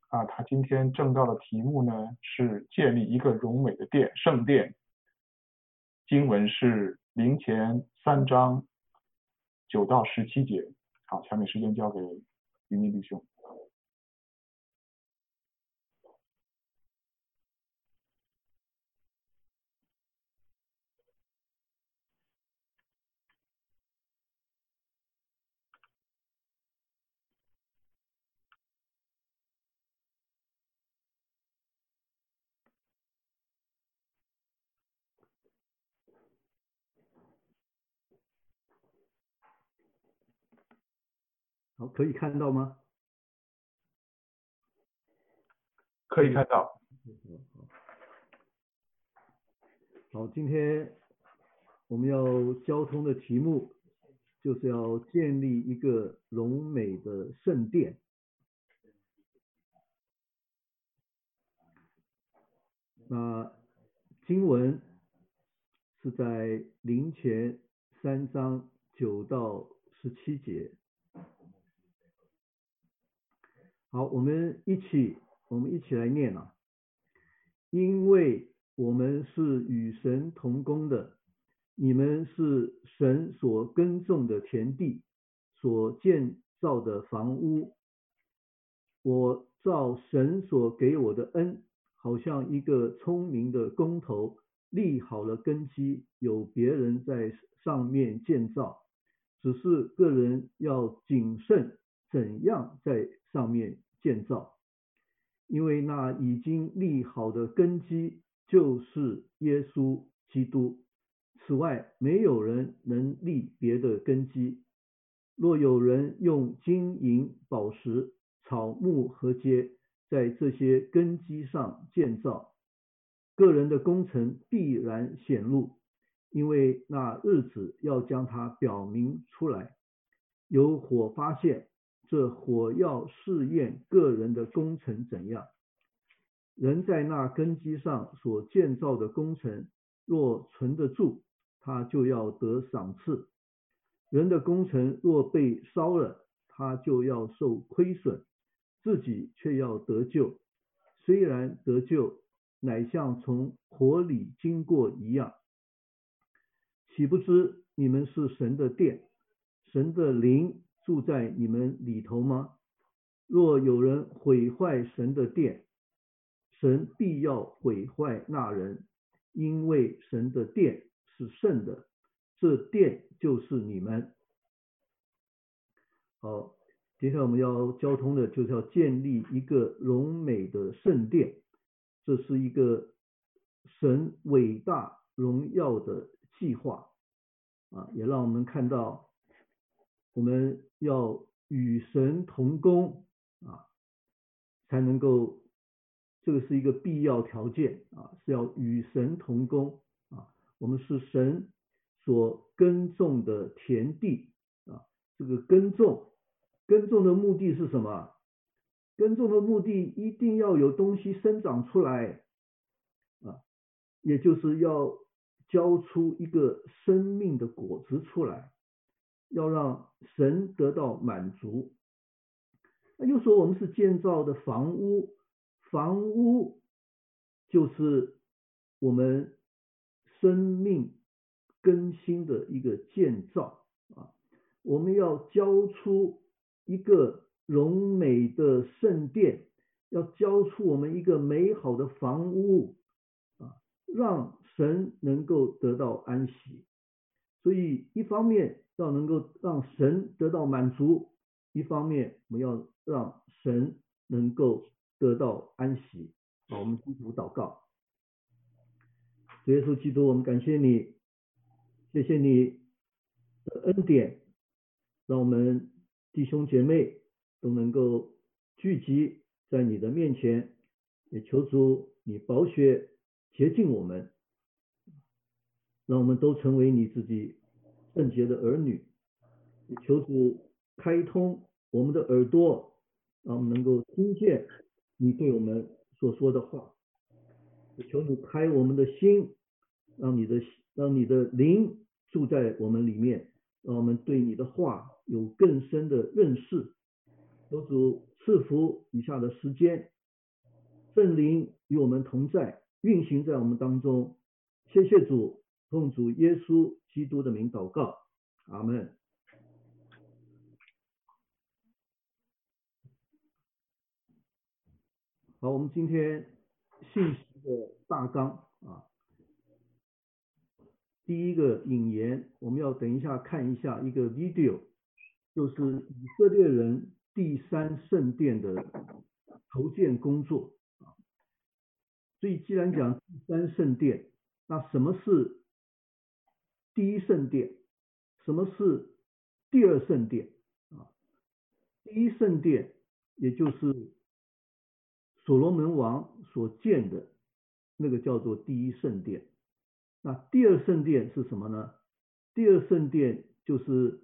他今天正道的题目呢是建立一个荣美的圣殿，经文是林前3章9到17节。好，下面时间交给于明弟兄。 好，可以看到吗？ 可以看到。 好，今天我们要交通的题目就是要建立一个荣美的圣殿。那经文是在林前3章9到17节。好，我们一起来念啊。因为我们是与神同工的，你们是神所耕种的田地，所建造的房屋。我照神所给我的恩，好像一个聪明的工头，立好了根基，有别人在上面建造，只是个人要谨慎怎样在上面建造。因为那已经立好的根基就是耶稣基督，此外没有人能立别的根基。若有人用金银宝石、草木禾秸在这些根基上建造，个人的工程必然显露，因为那日子要将它表明出来。有火发现，这火要试验个人的工程怎样。人在那根基上所建造的工程，若存得住，他就要得赏赐；人的工程若被烧了，他就要受亏损，自己却要得救。虽然得救，乃像从火里经过一样。岂不知你们是神的殿，神的灵住在你们里头吗？若有人毁坏神的殿，神必要毁坏那人，因为神的殿是圣的，这殿就是你们。好，接下来我们要交通的就是要建立一个荣美的圣殿，这是一个神伟大荣耀的计划也让我们看到我们要与神同工才能够，这个是一个必要条件是要与神同工我们是神所耕种的田地这个耕种的目的是什么？耕种的目的一定要有东西生长出来也就是要交出一个生命的果子出来，要让神得到满足。又说我们是建造的房屋，房屋就是我们生命更新的一个建造我们要交出一个荣美的圣殿，要交出我们一个美好的房屋让神能够得到安息。所以一方面要能够让神得到满足，一方面我们要让神能够得到安息我们低头祷告。主耶稣基督，我们感谢你，谢谢你的恩典，让我们弟兄姐妹都能够聚集在你的面前，也求主你宝血洁净我们，让我们都成为你自己圣洁的儿女。也求主开通我们的耳朵，让我们能够听见你对我们所说的话。也求你开我们的心，让你的灵住在我们里面，让我们对你的话有更深的认识。求主赐福以下的时间，圣灵与我们同在，运行在我们当中。谢谢主，奉主耶稣基督的名祷告，阿们。好，我们今天信息的大纲啊，第一个引言，我们要等一下看一下一个 video， 就是以色列人第三圣殿的筹建工作啊。所以既然讲第三圣殿，那什么是第一圣殿？什么是第二圣殿啊？第一圣殿也就是所罗门王所建的那个叫做第一圣殿。那第二圣殿是什么呢？第二圣殿就是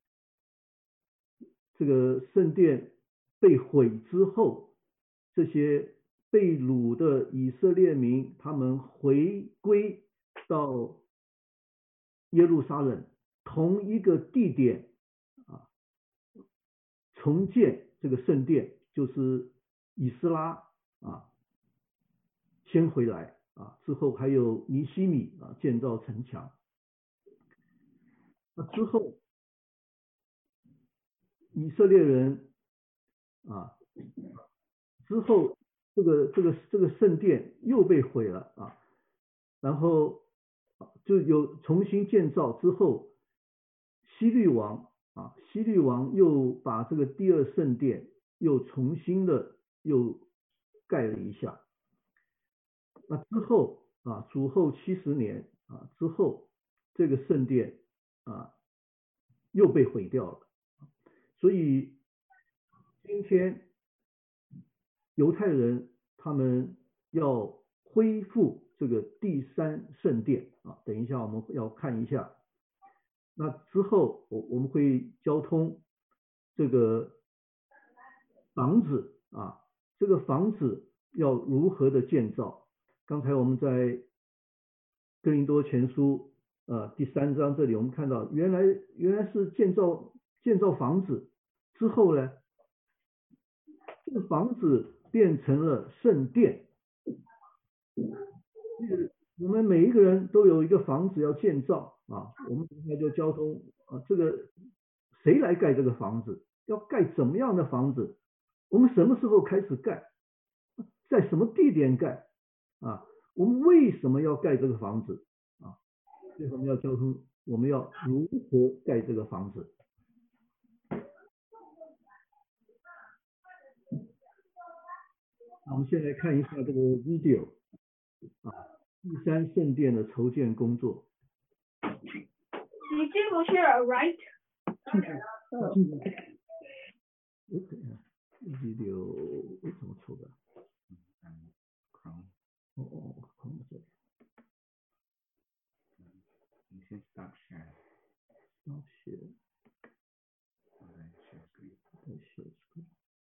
这个圣殿被毁之后，这些被掳的以色列民他们回归到耶路撒冷同一个地点啊，重建这个圣殿，就是以斯拉啊先回来啊，之后还有尼希米啊建造城墙。那之后以色列人啊，之后这个圣殿又被毁了啊，然后就有重新建造之后，希律王又把这个第二圣殿又重新的又盖了一下。那之后主后70年之后，这个圣殿又被毁掉了。所以今天犹太人他们要恢复这个第三圣殿啊，等一下我们要看一下。那之后我们会交通这个房子啊，这个房子要如何的建造？刚才我们在哥林多前书第3章这里我们看到，原来是建造房子之后呢，这个房子变成了圣殿。我们每一个人都有一个房子要建造啊，我们现在就交通这个谁来盖这个房子？要盖怎么样的房子？我们什么时候开始盖？在什么地点盖？啊，我们为什么要盖这个房子？啊，所以我们要交通，我们要如何盖这个房子？那我们先来看一下这个 video 第三圣殿的筹建工作。 你这不是 right？ video 为什么错的？Chrome 这里。 你先 stop share。 stop share。再 share screen。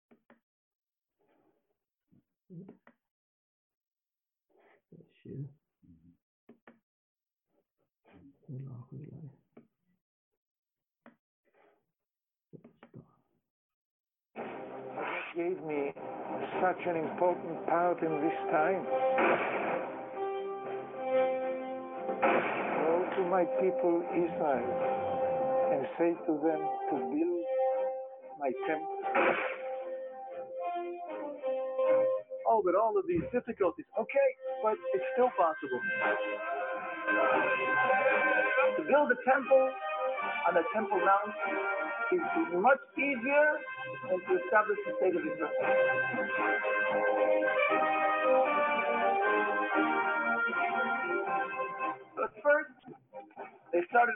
再 share。再拉回来。 Gave me such an important part in this time. Go to my people Israel and say to them to build my temple. Oh, but all of these difficulties. Okay, but it's still possible. To build a temple on a Temple Mount is much easier than to establish the state of Israel. But first, they started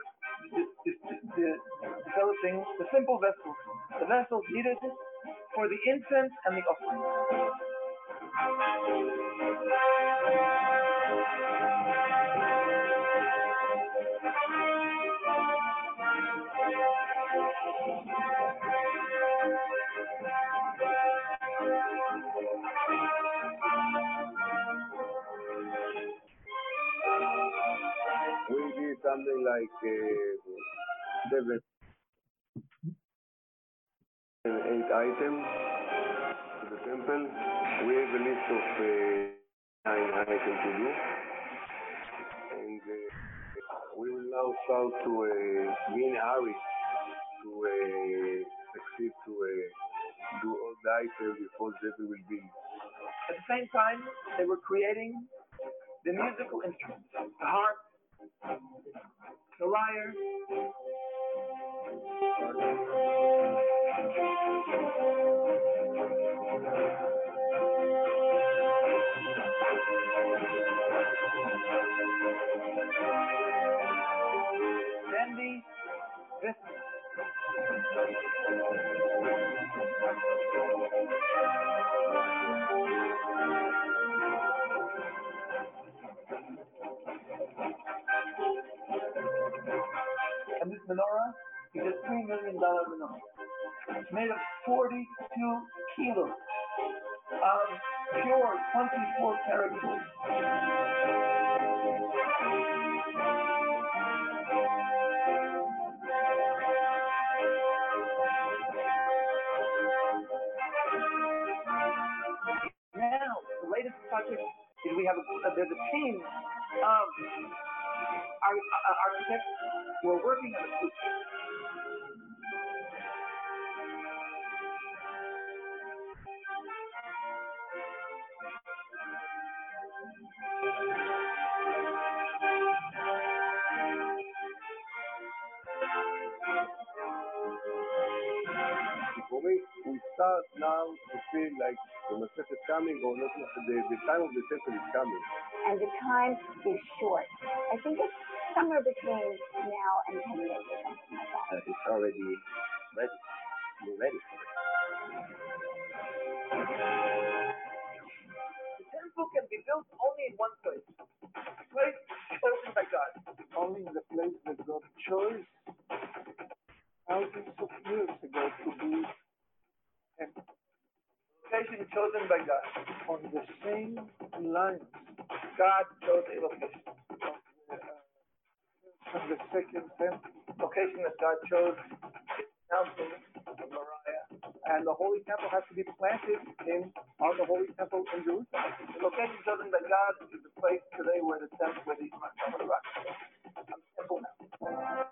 developing the simple vessels, the vessels needed for the incense and the offering. We did something like 7, 8 items. temple. We have a list of 9 items to do, and we will now start to be in a hurry to succeed to do all the items before the devil will be. At the same time, they were creating the musical instruments, the harp, the lyre, and the and this menorah is a $3 million menorah. It's made of 42 kilos of pure 24 karat gold. Now, the latest project is we have there's a team of architects who are working on the coupe. For me, we start now to feel like the Mashiach is coming, or not, the time of the temple is coming. And the time is short. I think it's somewhere between now and 10 years or something like that. It's already ready. We're ready for it. The temple can be built only in one place. A place chosen by God. Only in the place that God chose thousands of years ago to be a location chosen by God. On the same lines, God chose a location. From the second temple, location that God chose, mountain of Moriah, and the holy temple has to be planted on the holy temple in Jerusalem. The location chosen by God is the place today where the temple, where the rock is. On the temple now.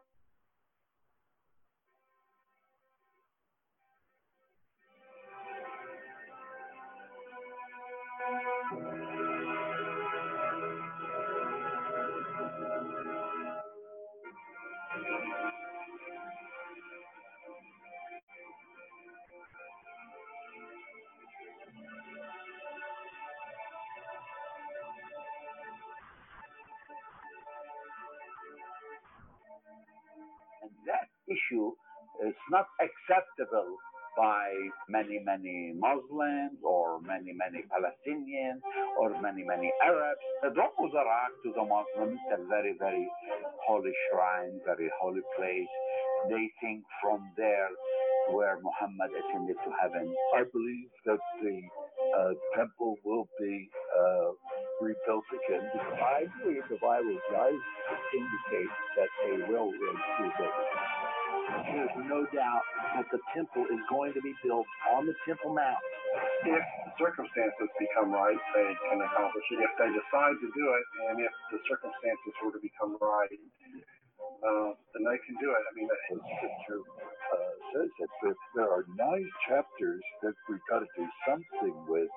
And that issue is not acceptable by many Muslims or many Palestinians or many Arabs. The Drum Muzarak to the Muslims is a very holy shrine, very holy place. They think from there where Muhammad ascended to heaven. I believe that the temple will be rebuilt again. I believe the Bible does indicate that they will rebuild it. There's no doubt that the temple is going to be built on the Temple Mount. If the circumstances become right, they can accomplish it. If they decide to do it, and if the circumstances were to become right, then they can do it. I mean, the scripture says that there are 9 chapters that we've got to do something with.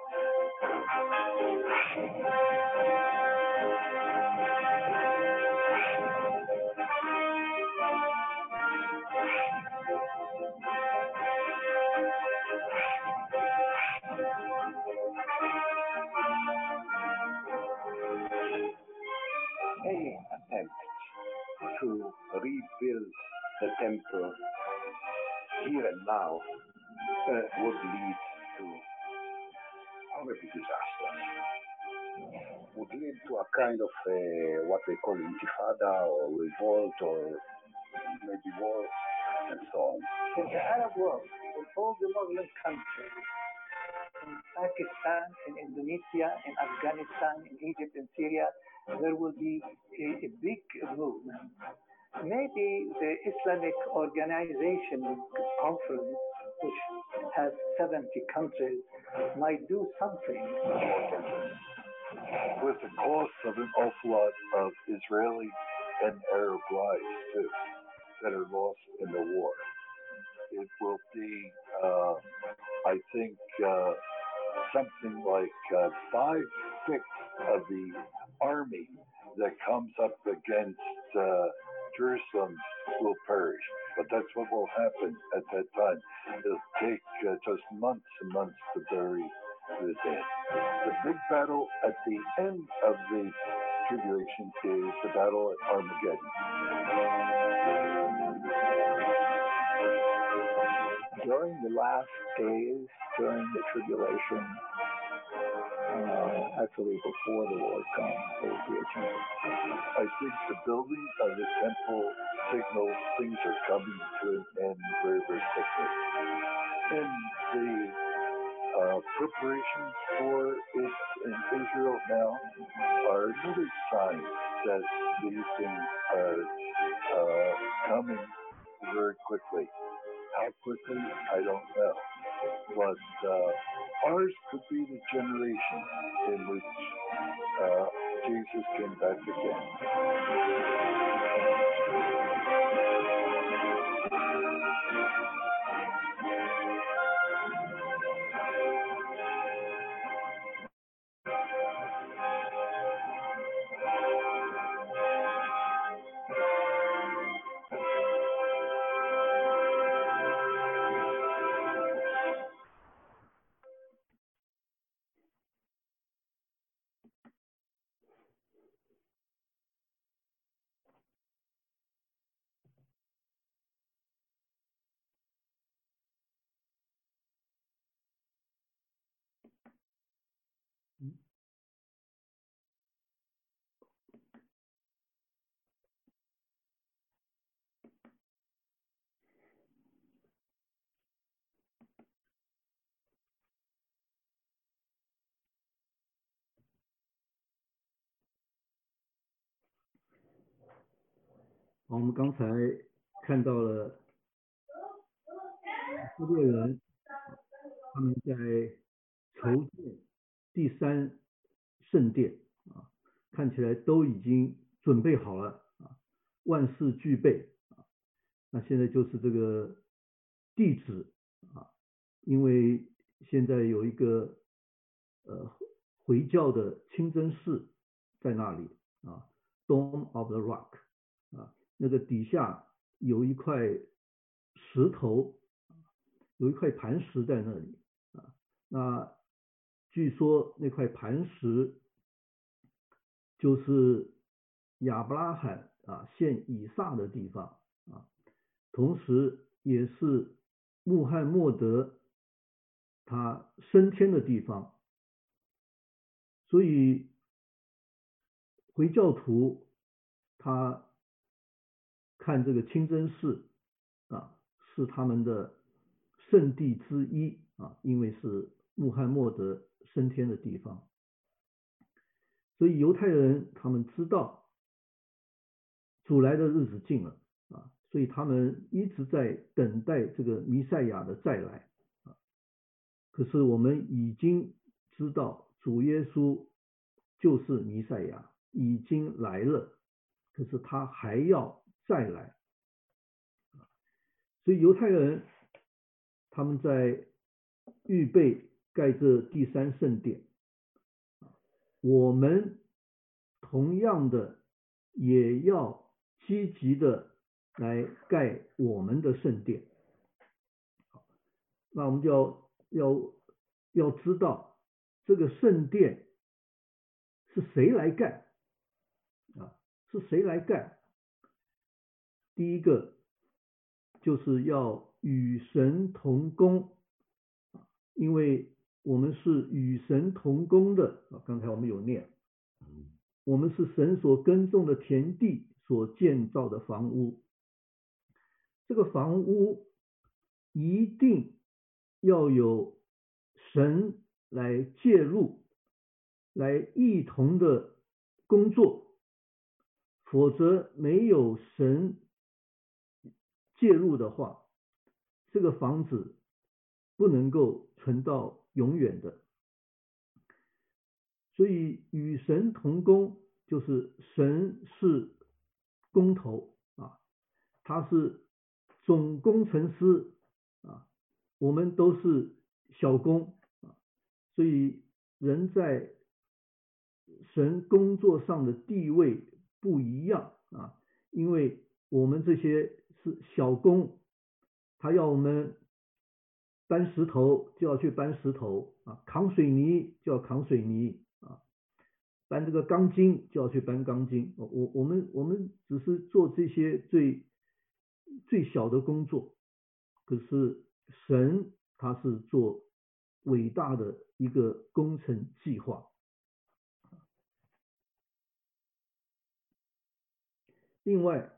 Any attempt to rebuild the temple here and now would lead to horrible disaster. Would lead to a kind of what they call intifada or revolt or maybe war and so on. In the Arab world, in all the Muslim countries, in Pakistan, in Indonesia, in Afghanistan, in Egypt, in Syria, there will be a big movement. Maybe the Islamic Organization Conference which has 70 countries, might do something. With the cost of an awful lot of Israeli and Arab lives, too, that are lost in the war. It will be, I think, something like 5/6 of the army that comes up against Jerusalem will perish. But that's what will happen at that time. It'll take just months and months to bury the dead. The big battle at the end of the tribulation is the battle at Armageddon. During the last days, during the tribulation, actually before the Lord comes, there will be a change. I think the building of the temple signals things are coming to an end very, very quickly. And the preparations for it in Israel now are another sign that these things are coming very quickly. How quickly, I don't know. But ours could be the generation in which Jesus came back again. 我们刚才看到了以色列人他们在筹建第三圣殿啊，看起来都已经准备好了啊，万事俱备啊。那现在就是这个地址啊，因为现在有一个回教的清真寺在那里啊 ，Dome of the Rock 啊，那个底下有一块石头，有一块磐石在那里啊。那据说那块磐石就是亚伯拉罕啊献以撒的地方啊，同时也是穆罕默德他升天的地方。所以回教徒他看这个清真寺啊是他们的圣地之一啊，因为是穆罕默德升天的地方。所以犹太人他们知道主来的日子近了啊，所以他们一直在等待这个弥赛亚的再来啊。可是我们已经知道主耶稣就是弥赛亚，已经来了，可是他还要再来。所以犹太人他们在预备盖这第三圣殿，我们同样的也要积极的来盖我们的圣殿。那我们就要知道这个圣殿是谁来盖啊？是谁来盖？第一个就是要与神同工，因为我们是与神同工的啊。刚才我们有念，我们是神所耕种的田地所建造的房屋。这个房屋一定要有神来介入，来一同的工作，否则没有神介入的话，这个房子不能够存到永远的。所以与神同工，就是神是工头啊，他是总工程师啊，我们都是小工啊，所以人在神工作上的地位不一样啊，因为我们这些是小工，他要我们搬石头就要去搬石头啊，扛水泥就要扛水泥啊，搬这个钢筋就要去搬钢筋。我们只是做这些最小的工作，可是神他是做伟大的一个工程计划。另外，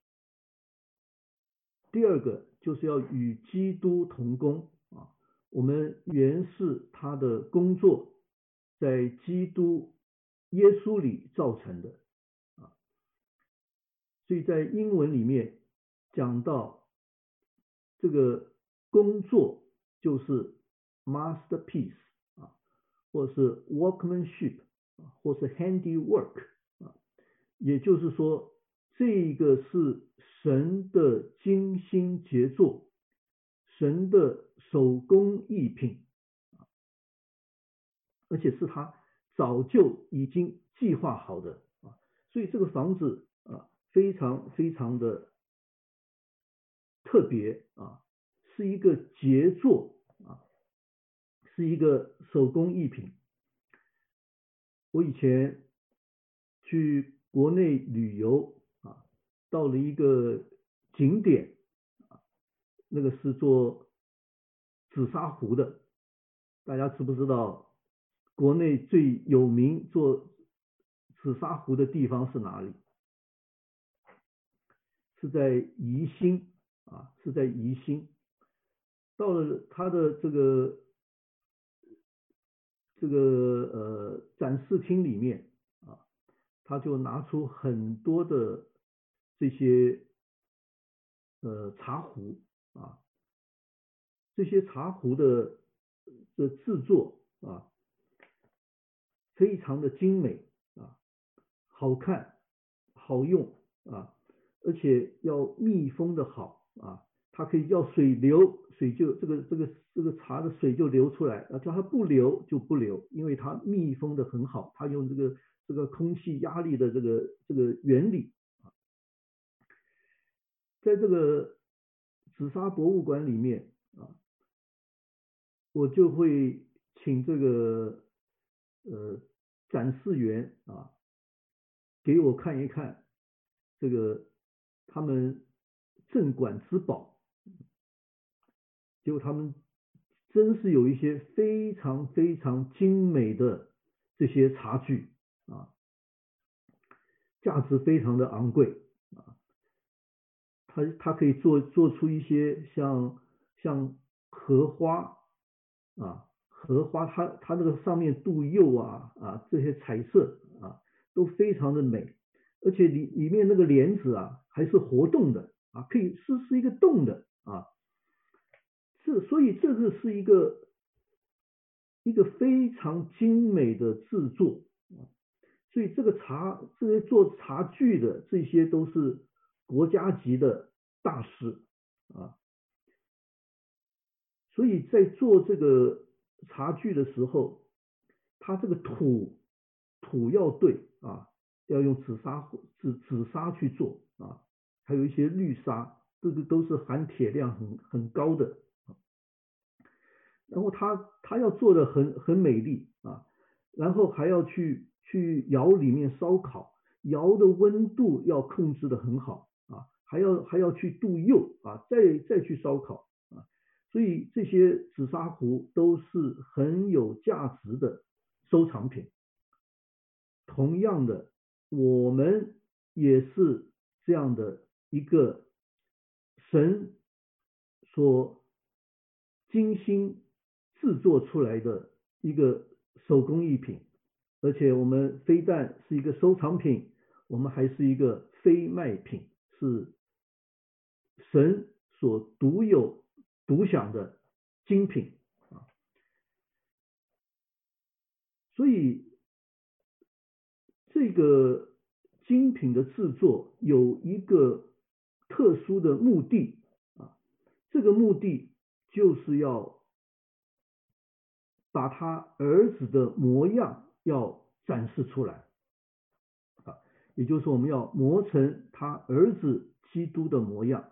第二个就是要与基督同工啊，我们原是他的工作，在基督耶稣里造成的啊，所以在英文里面讲到这个工作就是 masterpiece 啊，或是 workmanship 啊，或是 handiwork 啊，也就是说这个是神的精心杰作，神的手工艺品，而且是他早就已经计划好的啊，所以这个房子啊非常非常的特别啊，是一个杰作啊，是一个手工艺品。我以前去国内旅游啊，到了一个景点啊，那个是做紫砂壶的，大家知不知道国内最有名做紫砂壶的地方是哪里？是在宜兴啊，是在宜兴。到了他的这个展示厅里面啊，他就拿出很多的这些茶壶啊，这些茶壶的制作啊，非常的精美啊，好看，好用啊，而且要密封的好啊，它可以要水流，水就这个茶的水就流出来，叫它不流就不流，因为它密封的很好，它用这个空气压力的这个原理啊，在这个紫砂博物馆里面啊，我就会请这个展示员啊给我看一看这个他们镇馆之宝，结果他们真是有一些非常非常精美的这些茶具啊，价值非常的昂贵啊，它可以做出一些像荷花啊，荷花它那个上面镀釉啊这些彩色啊都非常的美，而且里面那个帘子啊还是活动的啊，可以是一个动的啊，所以这个是一个非常精美的制作啊，所以这些做茶具的这些都是国家级的大师啊，所以在做这个茶具的时候，它这个土要对啊，要用紫砂去做啊，还有一些绿砂，这个都是含铁量很高的。然后它要做的很美丽啊，然后还要去窑里面烧烤，窑的温度要控制的很好啊，还要去镀釉啊，再去烧烤啊，所以这些紫砂壶都是很有价值的收藏品。同样的，我们也是这样的一个神所精心制作出来的一个手工艺品，而且我们非但是一个收藏品，我们还是一个非卖品，是神所独有独享的精品啊。所以这个精品的制作有一个特殊的目的啊，这个目的就是要把他儿子的模样要展示出来啊，也就是我们要磨成他儿子基督的模样。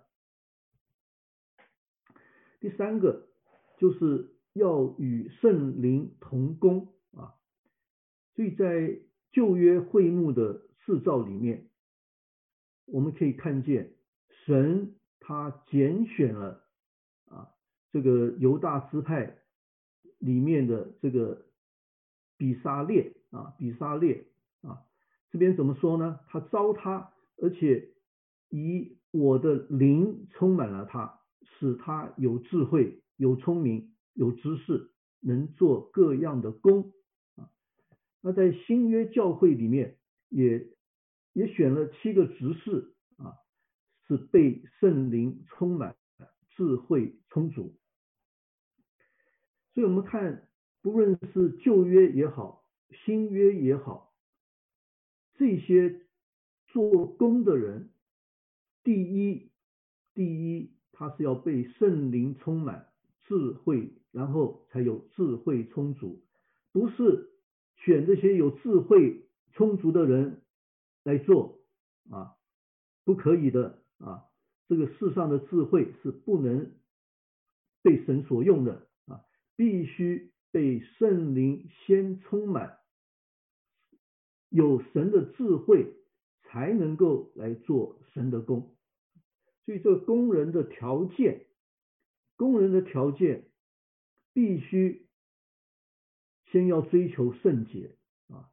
第三个就是要与圣灵同工啊，所以在旧约会幕的制造里面，我们可以看见神他拣选了啊这个犹大支派里面的这个比撒列啊，这边怎么说呢？他召他，而且以我的灵充满了他，使他有智慧、有聪明、有知识，能做各样的工啊。那在新约教会里面也选了7个执事啊，是被圣灵充满、智慧充足。所以我们看，不论是旧约也好，新约也好，这些做工的人，第一他是要被圣灵充满智慧，然后才有智慧充足，不是选这些有智慧充足的人来做啊，不可以的啊，这个世上的智慧是不能被神所用的啊，必须被圣灵先充满，有神的智慧才能够来做神的工。所以这个工人的条件必须先要追求圣洁啊。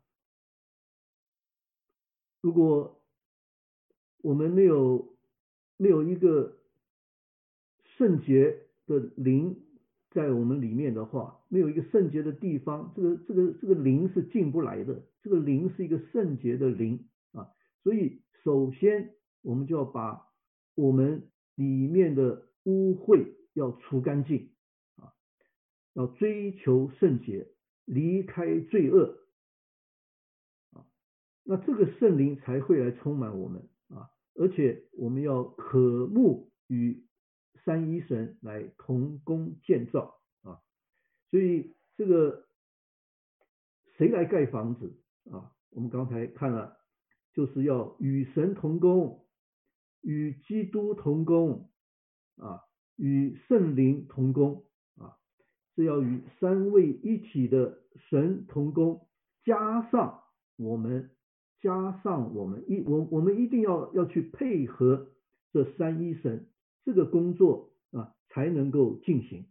如果我们没有一个圣洁的灵在我们里面的话，没有一个圣洁的地方，这个灵是进不来的。这个灵是一个圣洁的灵啊，所以首先我们就要把我们里面的污秽要除干净啊，要追求圣洁，离开罪恶啊，那这个圣灵才会来充满我们啊，而且我们要渴慕与三一神来同工建造啊。所以这个谁来盖房子啊？我们刚才看了，就是要与神同工，与基督同工啊，与圣灵同工啊，是要与三位一体的神同工，加上我们一定要去配合这三一神，这个工作啊才能够进行。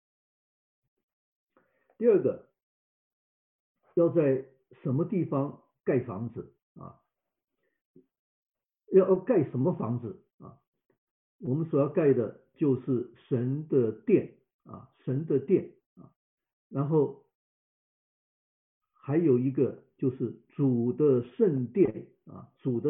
第二个，要在什么地方盖房子啊？要盖什么房子啊？我们所要盖的就是神的殿啊，然后还有一个就是主的圣殿啊，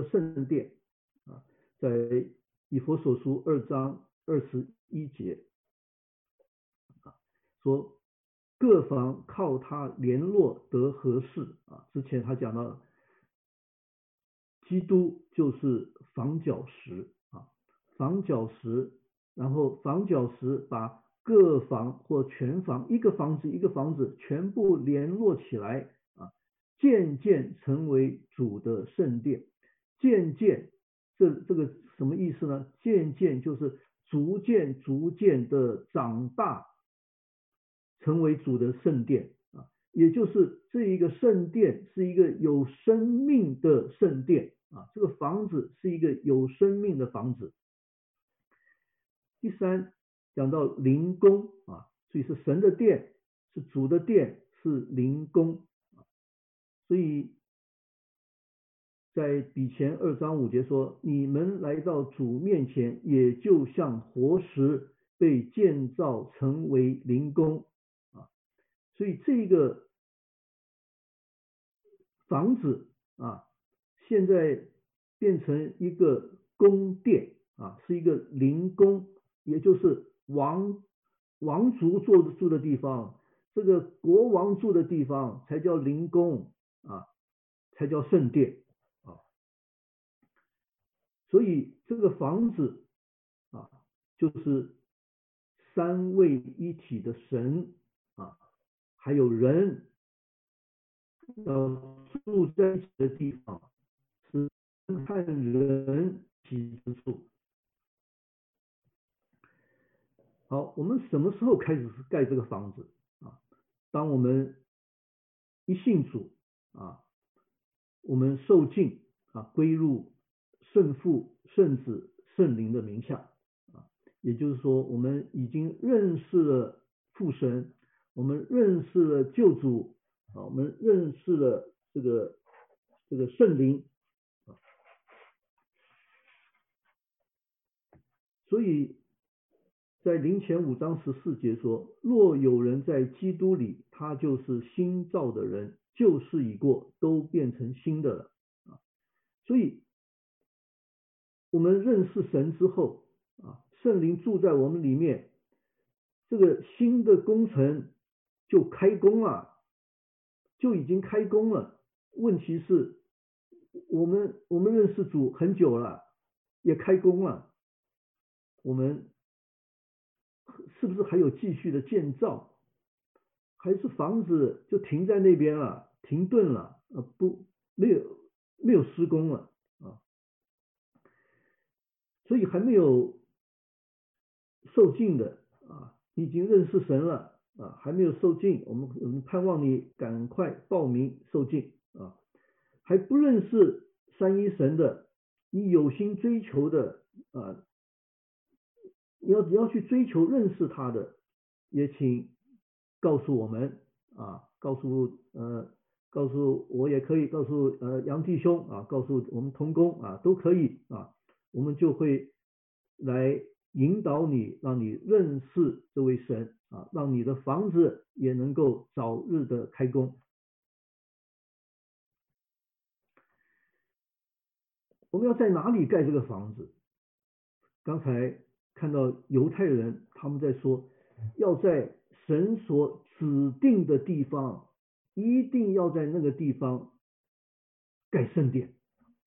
在以弗所书2章21节啊，说各房靠他联络得合适啊。之前他讲到基督就是房角石啊，然后房角石把各房或全房，一个房子全部联络起来啊，渐渐成为主的圣殿。渐渐这个什么意思呢？渐渐就是逐渐的长大，成为主的圣殿啊，也就是这一个圣殿是一个有生命的圣殿啊，这个房子是一个有生命的房子。第三，讲到灵宫啊，所以是神的殿，是主的殿，是灵宫啊。所以在彼前2章5节说，你们来到主面前，也就像活石被建造成为灵宫啊。所以这个房子啊，现在变成一个宫殿啊，是一个灵宫，也就是王王族住的地方，这个国王住的地方才叫灵宫啊，才叫圣殿啊。所以这个房子啊，就是三位一体的神啊，还有人要住在一起的地方，是神和人一起之处。好，我们什么时候开始盖这个房子啊？当我们一信主啊，我们受浸啊，归入圣父、圣子、圣灵的名下啊，也就是说，我们已经认识了父神，我们认识了救主啊，我们认识了这个圣灵啊，所以在林前5章14节说，若有人在基督里，他就是新造的人，旧事已过，都变成新的了啊。所以我们认识神之后啊，圣灵住在我们里面，这个新的工程就开工了，就已经开工了。问题是我们认识主很久了，也开工了，我们是不是还有继续的建造？还是房子就停在那边了，停顿了，没有施工了啊？所以还没有受尽的啊，你已经认识神了啊，还没有受尽，我们盼望你赶快报名受尽啊。还不认识三一神的，你有心追求的啊，你要去追求认识他的，也请告诉我们啊，告诉我也可以，告诉杨弟兄啊，告诉我们同工啊，都可以啊，我们就会来引导你，让你认识这位神啊，让你的房子也能够早日的开工。我们要在哪里盖这个房子？刚才看到犹太人他们在说，要在神所指定的地方，一定要在那个地方盖圣殿。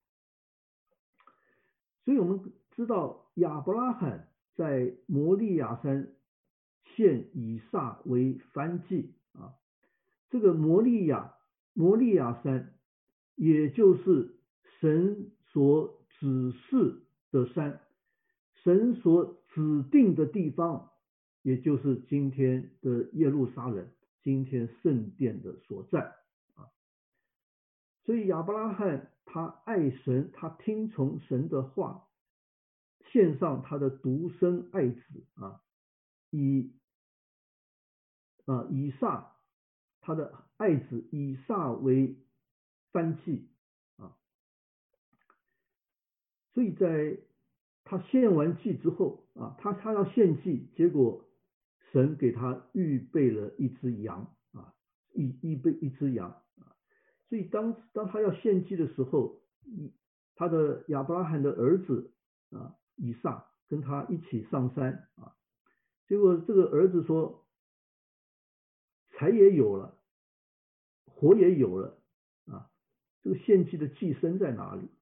所以我们知道亚伯拉罕在摩利亚山献以撒为燔祭啊，这个摩利亚山也就是神所指示的山，神所指定的地方，也就是今天的耶路撒冷，今天圣殿的所在啊。所以亚伯拉罕他爱神，他听从神的话，献上他的独生爱子啊，以撒，他的爱子以撒为燔祭啊。所以在他献完祭之后啊，他要献祭，结果神给他预备了一只羊啊，一只羊啊。所以当他要献祭的时候，他的亚伯拉罕的儿子啊以撒跟他一起上山啊，结果这个儿子说，财也有了，火也有了啊，这个献祭的祭牲在哪里？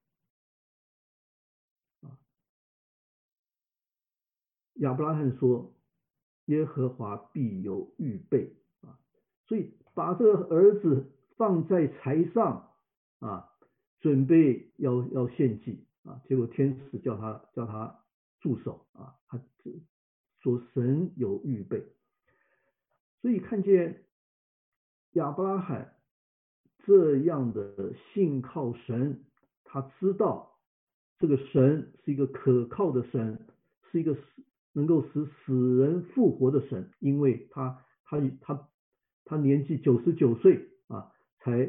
亚伯拉罕说，耶和华必有预备啊，所以把这个儿子放在柴上啊，准备要献祭啊，结果天使叫他住手啊，他说神有预备。所以看见亚伯拉罕这样的信靠神，他知道这个神是一个可靠的神，是一个能够使死人复活的神，因为他年纪99岁啊，才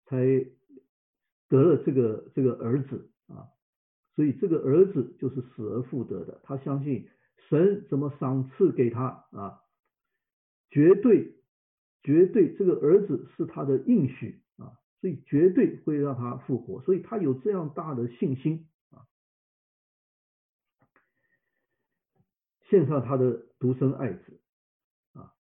得了这个儿子啊，所以这个儿子就是死而复得的。他相信神怎么赏赐给他啊，绝对这个儿子是他的应许啊，所以绝对会让他复活，所以他有这样大的信心啊，献上他的独生爱子。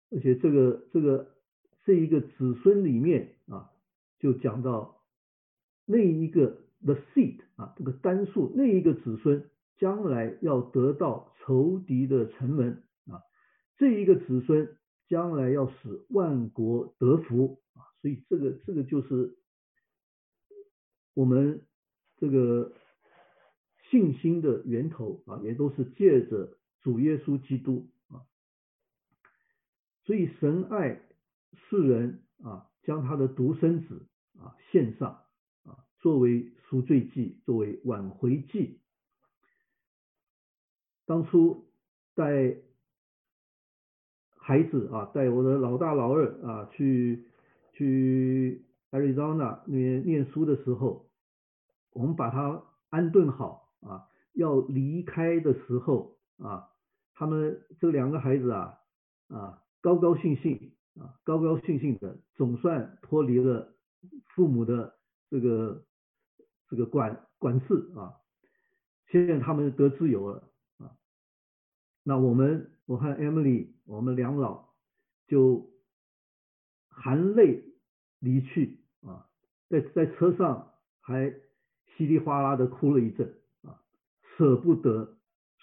而且这一个子孙里面啊，就讲到那一个 the seed 啊，这个单数那一个子孙将来要得到仇敌的城门啊，这一个子孙将来要使万国得福啊，所以这个就是我们这个信心的源头啊，也都是借着主耶稣基督啊，所以神爱世人啊，将他的独生子啊献上啊，作为赎罪祭，作为挽回祭。当初带孩子啊，带我的老大老二啊去 Arizona 那边念书的时候，我们把他安顿好啊，要离开的时候啊，他们这两个孩子啊高高兴兴的，总算脱离了父母的这个管制啊，现在他们得自由了啊。那我和 Emily 我们两老就含泪离去啊，在车上还稀里哗啦的哭了一阵啊，舍不得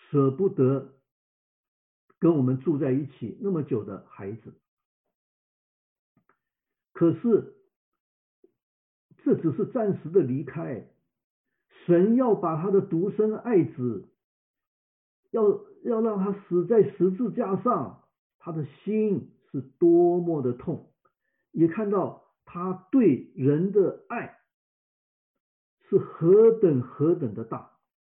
跟我们住在一起那么久的孩子。可是这只是暂时的离开，神要把他的独生爱子要让他死在十字架上，他的心是多么的痛，也看到他对人的爱是何等的大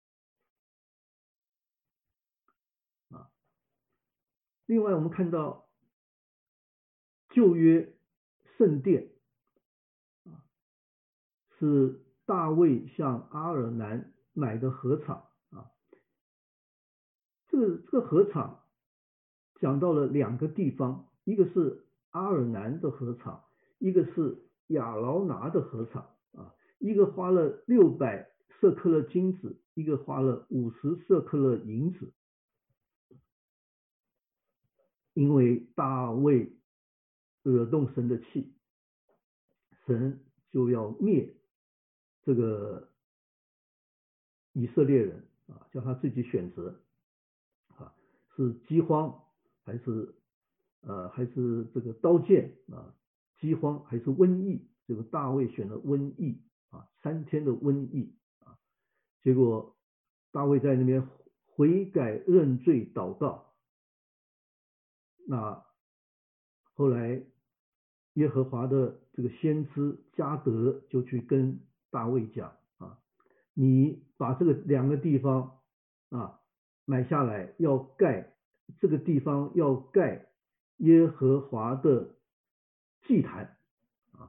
啊！另外我们看到旧约圣殿啊，是大卫向阿尔南买的禾场啊，这个禾场讲到了两个地方，一个是阿尔南的禾场，一个是亚劳拿的禾场啊，一个花了600舍克勒金子，一个花了50舍克勒银子，因为大卫惹动神的气，神就要灭这个以色列人啊，叫他自己选择啊，是饥荒还是这个刀剑啊，饥荒还是瘟疫？这个大卫选了瘟疫啊，3天的瘟疫啊，结果大卫在那边悔改认罪祷告，那后来耶和华的这个先知迦得就去跟大卫讲啊，你把这个2个地方啊买下来，要盖这个地方要盖耶和华的祭坛啊，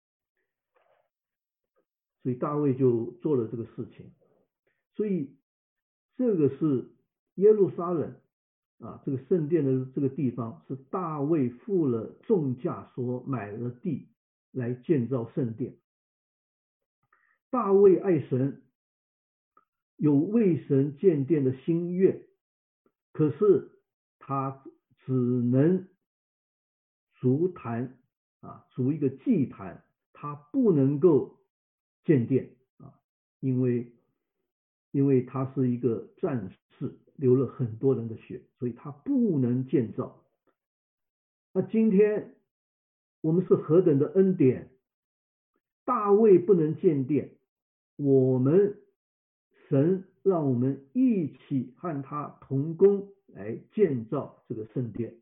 所以大卫就做了这个事情，所以这个是耶路撒冷啊，这个圣殿的这个地方是大卫付了重价所买了地来建造圣殿。大卫爱神，有为神建殿的心愿，可是他只能筑坛啊，筑一个祭坛，他不能够建殿啊，因为他是一个战士，流了很多人的血，所以他不能建造。那今天我们是何等的恩典，大卫不能建殿，我们神让我们一起和他同工来建造这个圣殿。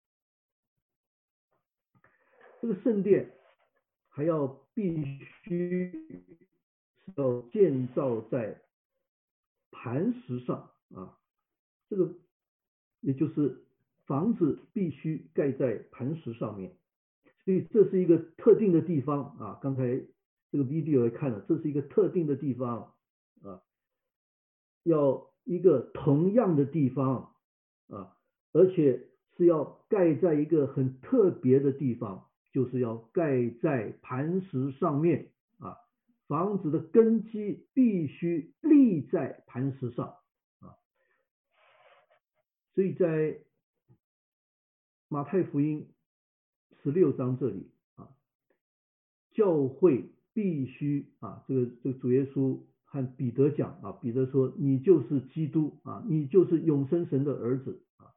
这个圣殿还必须要建造在磐石上啊，这个也就是房子必须盖在磐石上面，所以这是一个特定的地方啊。刚才这个 video 也看了，这是一个特定的地方啊，要一个同样的地方啊，而且是要盖在一个很特别的地方，就是要盖在磐石上面啊，房子的根基必须立在磐石上啊。所以在马太福音16章这里啊，教会必须啊，这个主耶稣和彼得讲啊，彼得说你就是基督啊，你就是永生神的儿子啊。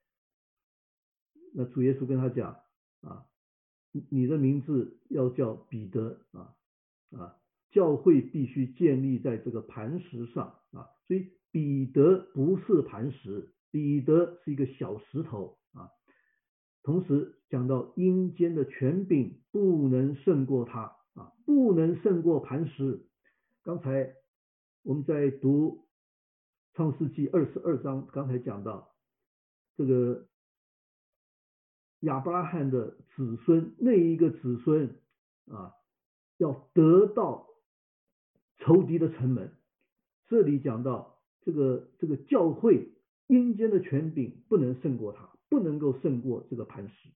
那主耶稣跟他讲啊，你的名字要叫彼得啊，教会必须建立在这个磐石上啊，所以彼得不是磐石，彼得是一个小石头啊。同时讲到阴间的权柄不能胜过他啊，不能胜过磐石。刚才我们在读创世纪22章，刚才讲到这个亚伯拉罕的子孙，那一个子孙啊，要得到仇敌的城门。这里讲到这个教会阴间的权柄不能胜过他，不能够胜过这个磐石。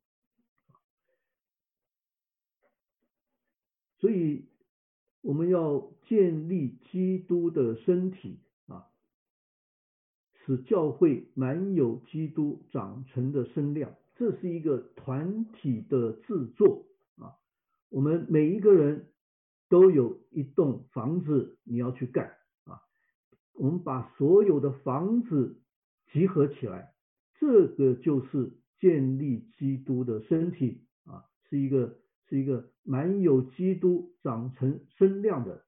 所以我们要建立基督的身体啊，使教会满有基督长成的身量，这是一个团体的制作啊。我们每一个人都有一栋房子你要去盖啊，我们把所有的房子集合起来，这个就是建立基督的身体啊，是一个满有基督长成身量的。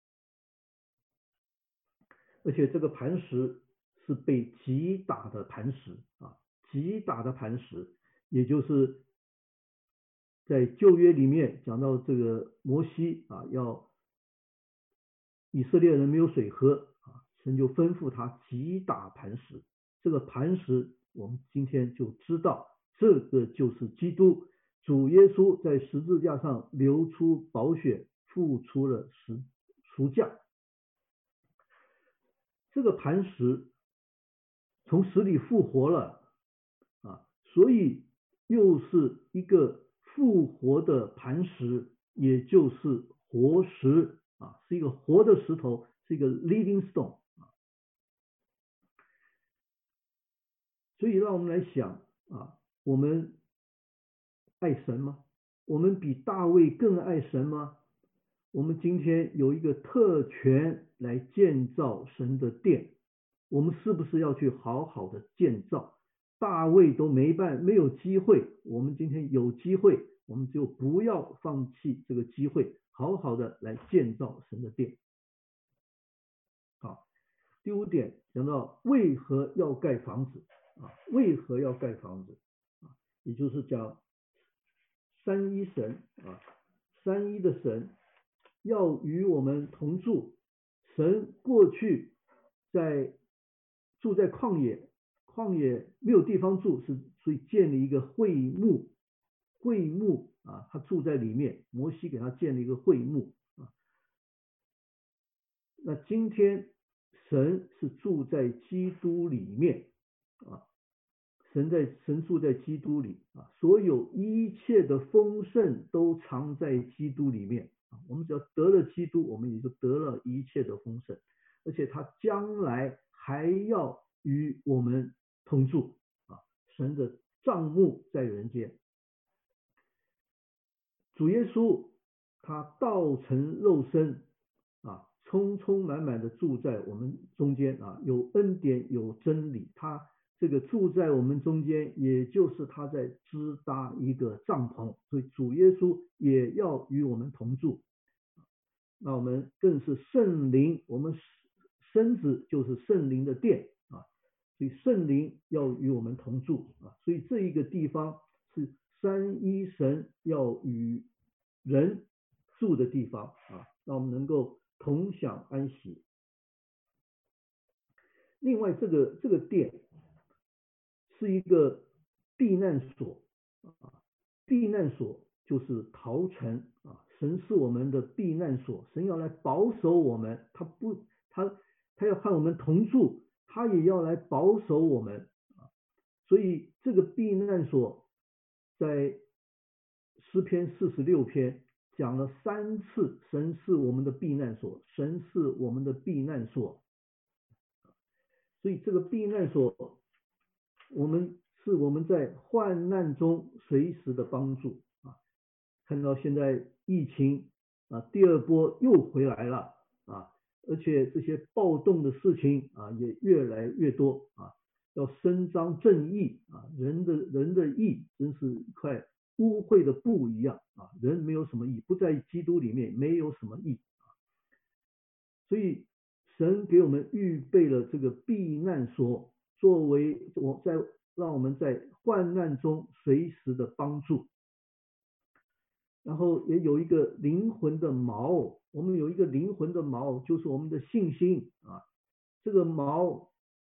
而且这个磐石是被击打的磐石啊，击打的磐石，也就是在旧约里面讲到这个摩西啊，要以色列人没有水喝啊，神就吩咐他击打磐石。这个磐石我们今天就知道，这个就是基督，主耶稣在十字架上流出宝血，付出了赎价。这个磐石从死里复活了啊，所以又是一个复活的磐石，也就是活石啊，是一个活的石头，是一个 living stone 啊。所以让我们来想啊，我们爱神吗？我们比大卫更爱神吗？我们今天有一个特权来建造神的殿，我们是不是要去好好的建造？大卫都没有机会，我们今天有机会，我们就不要放弃这个机会，好好的来建造神的殿。好，第5点讲到为何要盖房子啊？为何要盖房子啊？也就是讲三一神啊，三一的神要与我们同住。神过去住在旷野没有地方住，所以建立一个会幕啊，他住在里面，摩西给他建立一个会幕啊。那今天神是住在基督里面啊，神住在基督里啊，所有一切的丰盛都藏在基督里面啊。我们只要得了基督，我们也就得了一切的丰盛，而且他将来还要与我们同住啊。神的帐幕在人间，主耶稣他道成肉身啊，充充满满的住在我们中间啊，有恩典有真理，他这个住在我们中间，也就是他在支搭一个帐篷，所以主耶稣也要与我们同住。那我们更是圣灵，我们身子就是圣灵的殿啊，所以圣灵要与我们同住啊，所以这一个地方是三一神要与人住的地方啊，让我们能够同享安息。另外这个殿是一个避难所啊，避难所就是逃城啊，神是我们的避难所，神要来保守我们，他要和我们同住，他也要来保守我们啊。所以这个避难所在诗篇46篇讲了3次，神是我们的避难所，神是我们的避难所。所以这个避难所我们是我们在患难中随时的帮助啊。看到现在疫情啊，第二波又回来了啊，而且这些暴动的事情啊也越来越多啊。要伸张正义啊，人的义真是一块污秽的布一样啊，人没有什么义，不在基督里面没有什么义啊。所以神给我们预备了这个避难所，作为让我们在患难中随时的帮助。然后也有一个灵魂的锚，我们有一个灵魂的锚，就是我们的信心啊。这个锚，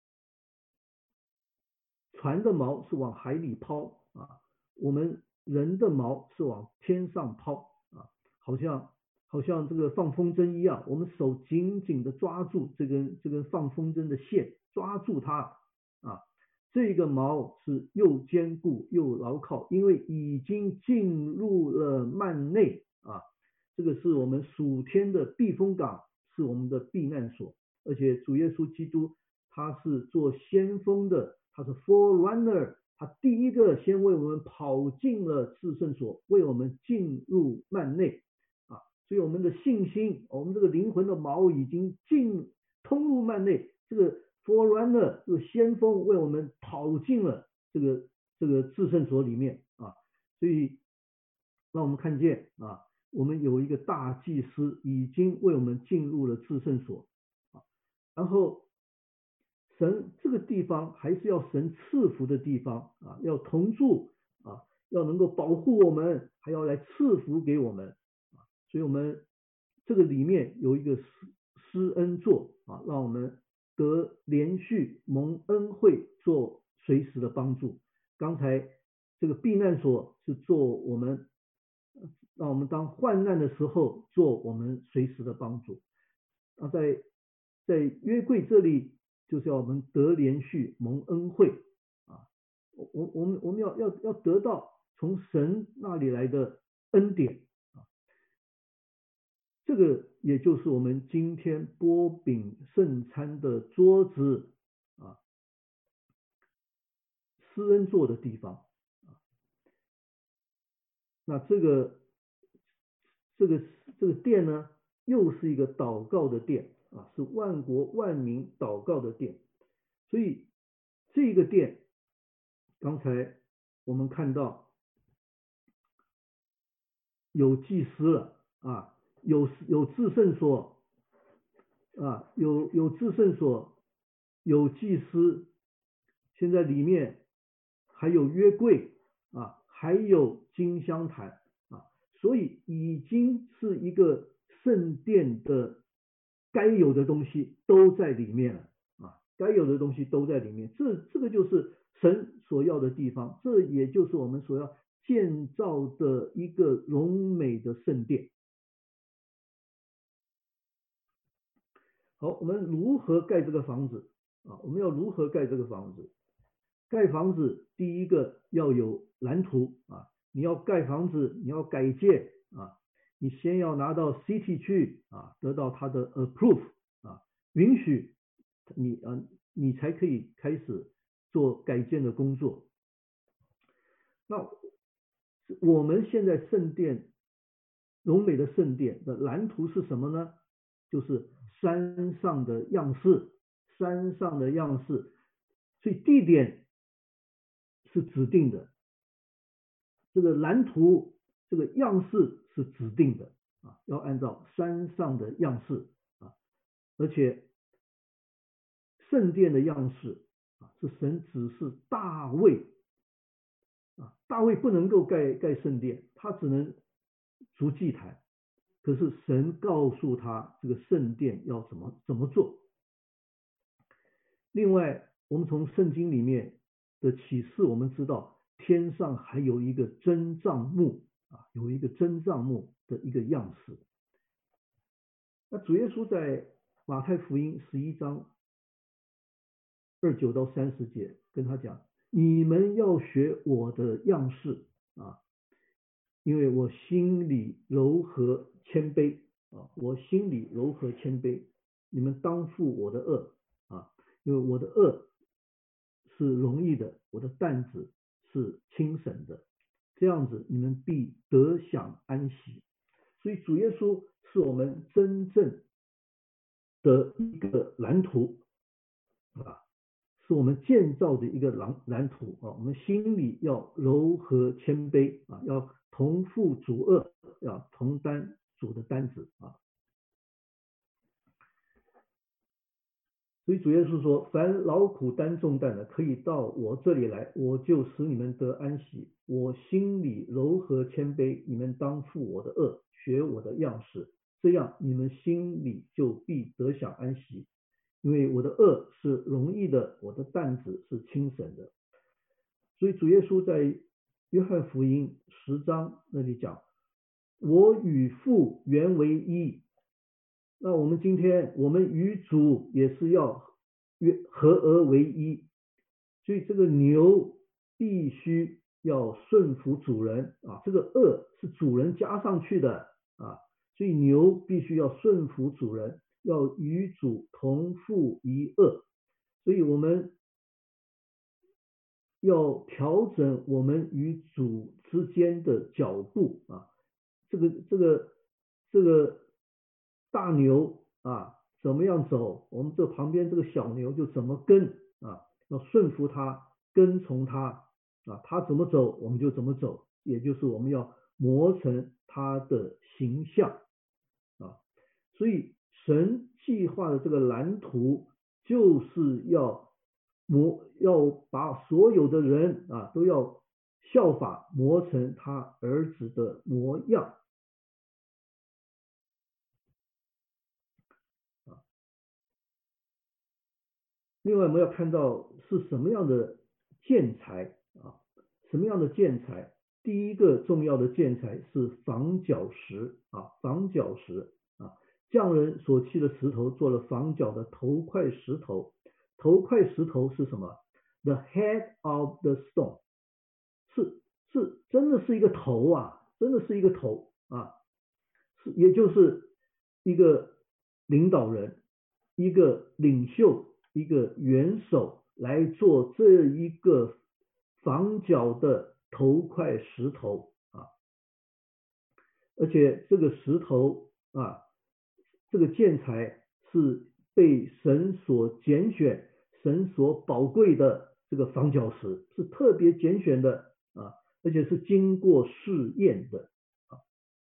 船的锚是往海里抛啊，我们人的锚是往天上抛啊，好像这个放风筝一样，我们手紧紧的抓住这根放风筝的线，抓住它啊。这个锚是又坚固又牢靠，因为已经进入了幔内啊。这个是我们属天的避风港，是我们的避难所。而且主耶稣基督他是做先锋的，他是 forerunner， 他第一个先为我们跑进了至圣所，为我们进入幔内啊。所以我们的信心，我们这个灵魂的锚已经通入幔内，这个 forerunner 这个先锋为我们跑进了这个至圣所里面啊。所以让我们看见啊，我们有一个大祭司已经为我们进入了至圣所啊。然后神这个地方还是要神赐福的地方啊，要同住啊，要能够保护我们，还要来赐福给我们啊。所以我们这个里面有一个施恩座啊，让我们得连续蒙恩惠，做随时的帮助。刚才这个避难所是做我们，让我们当患难的时候做我们随时的帮助。啊，在约柜这里就是要我们得连续蒙恩惠啊，我们要得到从神那里来的恩典啊。这个也就是我们今天擘饼圣餐的桌子啊，施恩座的地方啊。那这个殿呢，又是一个祷告的殿啊，是万国万民祷告的殿。所以这个殿，刚才我们看到有祭司了啊，有至圣所啊，有至圣所，有祭司，现在里面还有约柜啊，还有金香坛啊，所以已经是一个圣殿的该有的东西都在里面了啊，该有的东西都在里面。这个就是神所要的地方，这也就是我们所要建造的一个荣美的圣殿。好，我们如何盖这个房子啊？我们要如何盖这个房子？盖房子第一个要有蓝图啊，你要盖房子，你要改建啊，你先要拿到 City 去啊，得到它的 approve 啊，允许你才可以开始做改建的工作。那我们现在圣殿荣美的圣殿的蓝图是什么呢？就是山上的样式，山上的样式，所以地点是指定的，这个蓝图这个样式是指定的啊，要按照山上的样式啊，而且圣殿的样式啊，是神指示大卫啊，大卫不能够盖圣殿，他只能筑祭坛。可是神告诉他这个圣殿要怎么做。另外，我们从圣经里面的启示，我们知道天上还有一个真帐幕啊，有一个真帐幕的一个样式。那主耶稣在马太福音11章29到30节跟他讲，你们要学我的样式啊，因为我心里柔和谦卑啊，我心里柔和谦卑，你们当负我的恶啊，因为我的恶是容易的，我的担子是轻省的，这样子你们必得享安息。所以主耶稣是我们真正的一个蓝图啊，是我们建造的一个蓝图啊。我们心里要柔和谦卑啊，要同负主恶，要同担主的担子啊。所以主耶稣说，凡劳苦担重担的，可以到我这里来，我就使你们得安息。我心里柔和谦卑，你们当负我的恶，学我的样式，这样你们心里就必得享安息。因为我的恶是容易的，我的担子是轻省的。所以主耶稣在约翰福音10章那里讲，我与父原为一。那我们今天我们与主也是要合而为一，所以这个牛必须要顺服主人啊，这个恶是主人加上去的啊，所以牛必须要顺服主人，要与主同负一恶，所以我们要调整我们与主之间的脚步啊，这个大牛啊怎么样走，我们这旁边这个小牛就怎么跟啊，要顺服他，跟从他啊，他怎么走我们就怎么走，也就是我们要磨成他的形象啊。所以神计划的这个蓝图就是要把所有的人啊都要效法磨成他儿子的模样。另外我们要看到是什么样的建材啊，什么样的建材，第一个重要的建材是房角石啊，房角石啊，匠人所砌的石头做了房角的头块石头，头块石头是什么？ The head of the stone， 是真的是一个头啊，真的是一个头啊，也就是一个领导人，一个领袖，一个元首来做这一个房角的头块石头啊，而且这个石头啊，这个建材是被神所拣选，神所宝贵的这个房角石，是特别拣选的啊，而且是经过试验的啊。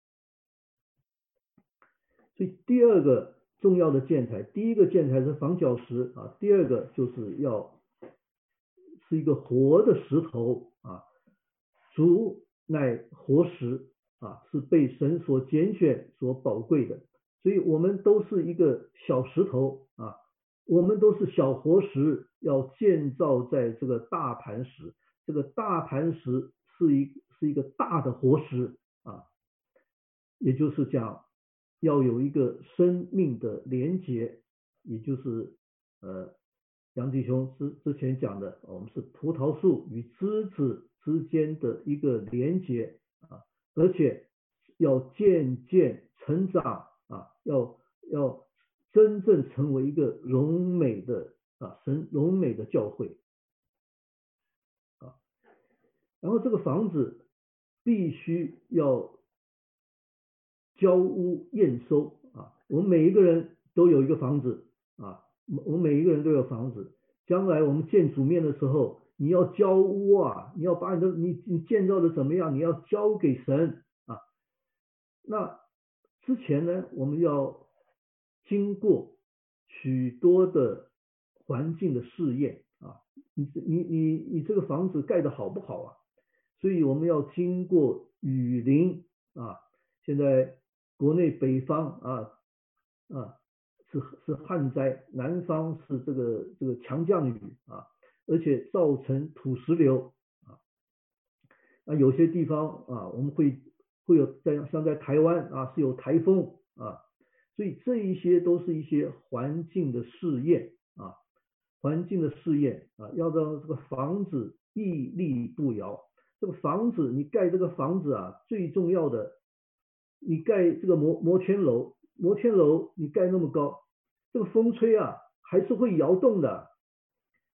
所以第二个重要的建材，第一个建材是房角石啊，第二个就是是一个活的石头啊，主乃活石啊，是被神所拣选所宝贵的，所以我们都是一个小石头啊，我们都是小活石，要建造在这个大磐石，这个大磐石是一个大的活石啊，也就是讲要有一个生命的连结，也就是杨弟兄之前讲的，我们是葡萄树与枝子之间的一个连结啊，而且要渐渐成长啊，要真正成为一个荣美的神荣美的教会啊。然后这个房子必须要交屋验收啊，我们每一个人都有一个房子啊，我们每一个人都有房子，将来我们见主面的时候，你要交屋啊，你要把你建造的怎么样，你要交给神啊。那之前呢，我们要经过许多的环境的试验啊，你这个房子盖得好不好啊？所以我们要经过雨淋啊，现在国内北方是旱灾，南方是这个强降雨啊，而且造成土石流啊。那有些地方啊，我们会有像在台湾啊是有台风啊，所以这一些都是一些环境的试验啊，环境的试验啊，要让这个房子屹立不摇。这个房子你盖这个房子啊，最重要的，你盖这个摩天楼你盖那么高，这个风吹啊还是会摇动的。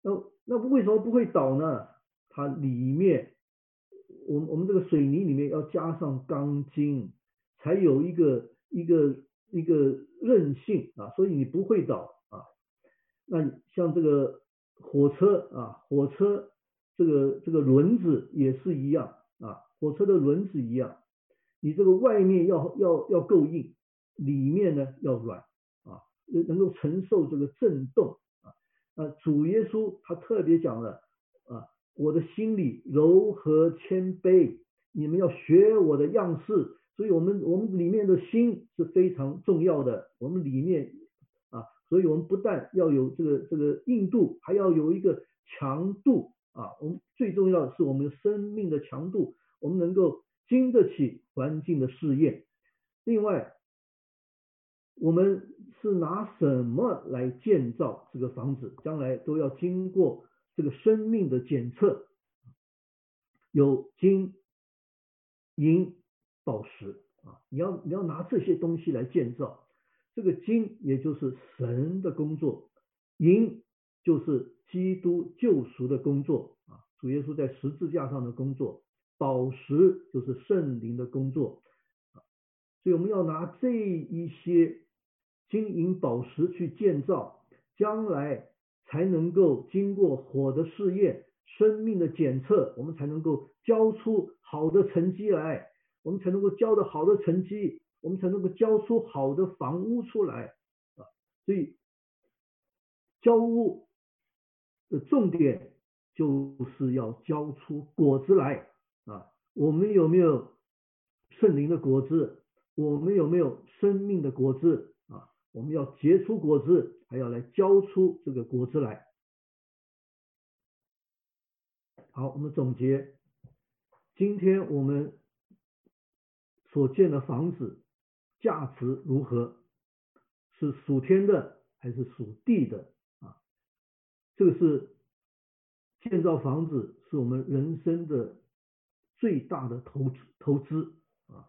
那为什么不会倒呢？它里面，我们这个水泥里面要加上钢筋，才有一个韧性啊，所以你不会倒啊。那像这个火车啊，火车这个轮子也是一样啊，火车的轮子一样，你这个外面要够硬，里面呢要软啊，能够承受这个震动啊。主耶稣他特别讲了啊，我的心里柔和谦卑，你们要学我的样式。所以我们里面的心是非常重要的，我们里面啊，所以我们不但要有这个硬度，还要有一个强度啊。我们最重要的是我们生命的强度，我们能够经得起环境的试验。另外，我们是拿什么来建造这个房子？将来都要经过这个生命的检测，有金、银、宝石啊，你要拿这些东西来建造。这个金也就是神的工作，银就是基督救赎的工作啊，主耶稣在十字架上的工作，宝石就是圣灵的工作啊。所以我们要拿这一些金银宝石去建造，将来才能够经过火的试验、生命的检测，我们才能够交出好的成绩来，我们才能够交的好的成绩，我们才能够交出好的房屋出来啊。所以交屋的重点就是要交出果子来啊。我们有没有圣灵的果子？我们有没有生命的果子啊？我们要结出果子，还要来交出这个果子来。好，我们总结，今天我们所建的房子价值如何？是属天的还是属地的啊？这个是建造房子是我们人生的最大的投资啊，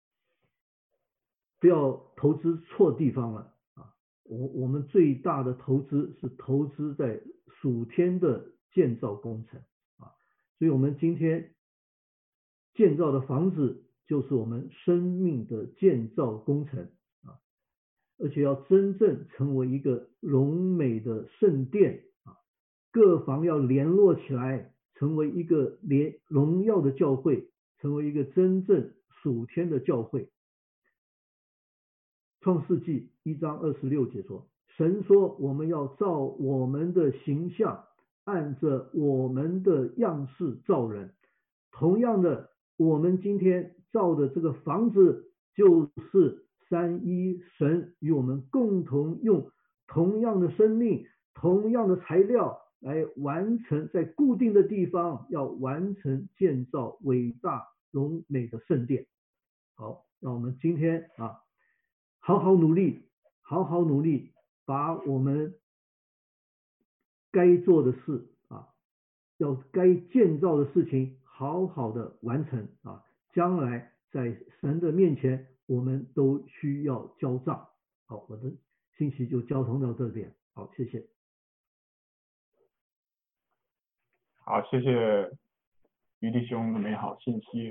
不要投资错地方了啊！我们最大的投资是投资在属天的建造工程啊，所以我们今天建造的房子就是我们生命的建造工程啊，而且要真正成为一个荣美的圣殿啊，各房要联络起来，成为一个荣耀的教会，成为一个真正属天的教会。创世纪1章26节说，神说我们要照我们的形象，按着我们的样式造人。同样的，我们今天造的这个房子就是三一神与我们共同用同样的生命、同样的材料来完成，在固定的地方要完成建造伟大荣美的圣殿。好，那我们今天好好努力，把我们该做的事要该建造的事情好好的完成啊，将来在神的面前我们都需要交账。好，我的信息就交通到这边，好，谢谢。 好，谢谢于弟兄的美好信息。